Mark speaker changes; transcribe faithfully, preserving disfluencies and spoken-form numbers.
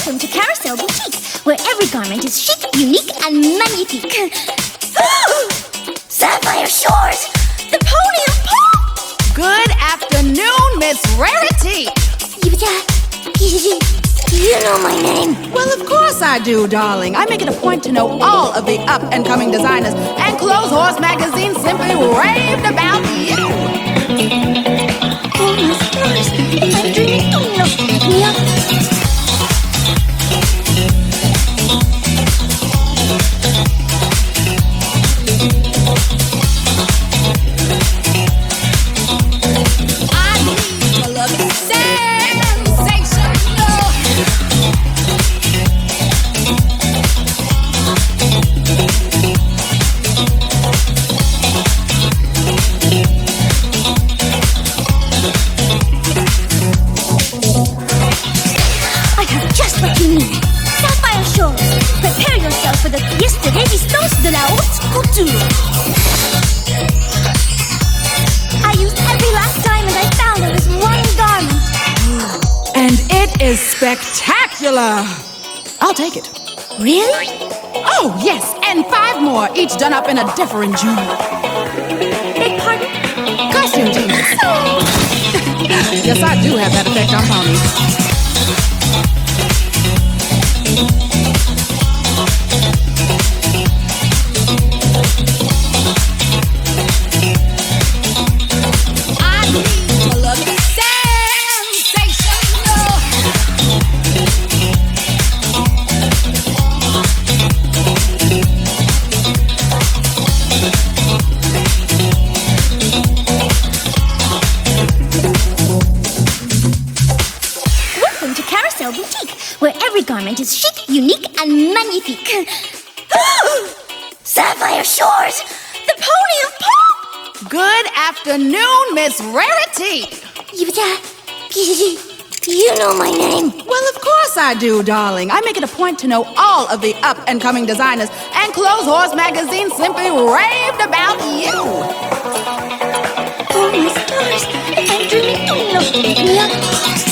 Speaker 1: Welcome to Carousel Boutique, where every garment is chic, unique, and magnifique. Sapphire Shores, the podium pop!
Speaker 2: Good afternoon, Miss Rarity.
Speaker 1: You know my name.
Speaker 2: Well, of course I do, darling. I make it a point to know all of the up-and-coming designers, and Clothes Horse magazine simply raved about you.
Speaker 1: Oh my stars, I'm dreaming. Oh no, yeah. Sapphire Shores, prepare yourself for the Fiesta de Vistos de la Haute Couture. I used every last diamond I found on this one garment.
Speaker 2: And it is spectacular. I'll take it.
Speaker 1: Really?
Speaker 2: Oh, yes, and five more, each done up in a different jewel.
Speaker 1: Beg pardon?
Speaker 2: Costume genius. Yes, I do have that effect on ponies.
Speaker 1: Boutique, where every garment is chic, unique, and magnifique. Sapphire Shores, the podium pop!
Speaker 2: Good afternoon, Miss Rarity.
Speaker 1: You know my name.
Speaker 2: Well, of course I do, darling. I make it a point to know all of the up-and-coming designers, and Clothes Horse magazine simply raved about you.
Speaker 1: Oh my stars, I'm dreaming. Oh no, yeah.